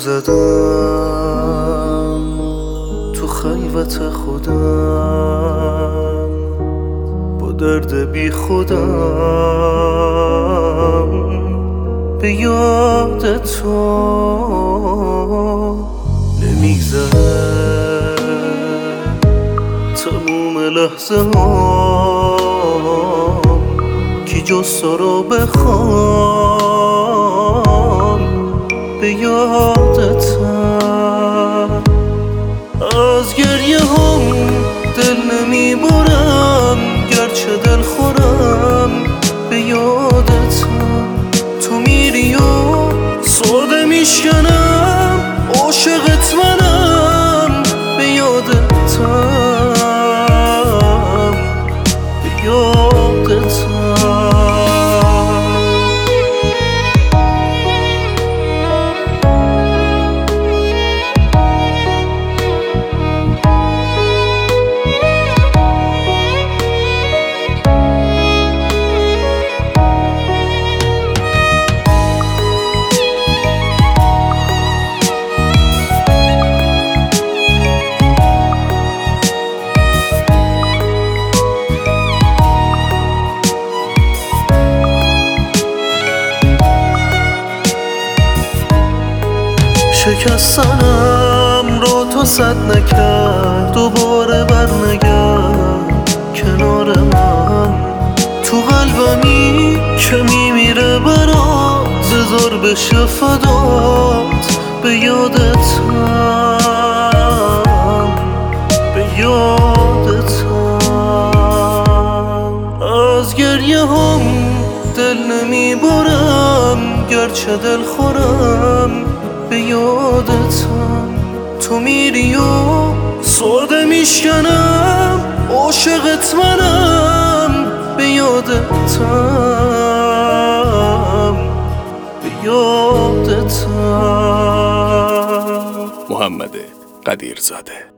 زدم تو خلوت خودم، با درد بی خودم به یاد تو نمیگذره تموم لحظه هام کی جز تو رو بخوام به یادتم. از گریه هم دل نمیبرم گرچه دل خورم به یادتم. تو میری و ساده میشکنم عاشقت منم به یادتم به یادتم. شکستنم رو تو سد نکرد، دوباره برنگرد کنار من. تو قلبمی که میمیره برات بذار بشه فدات به یادتم به یادتم. از گریه هم دل نمیبرم گرچه دل خورم به یادتم. تو میری و ساده میشکنم عاشقت منم به یادتم به یادتم. محمد قدیرزاده.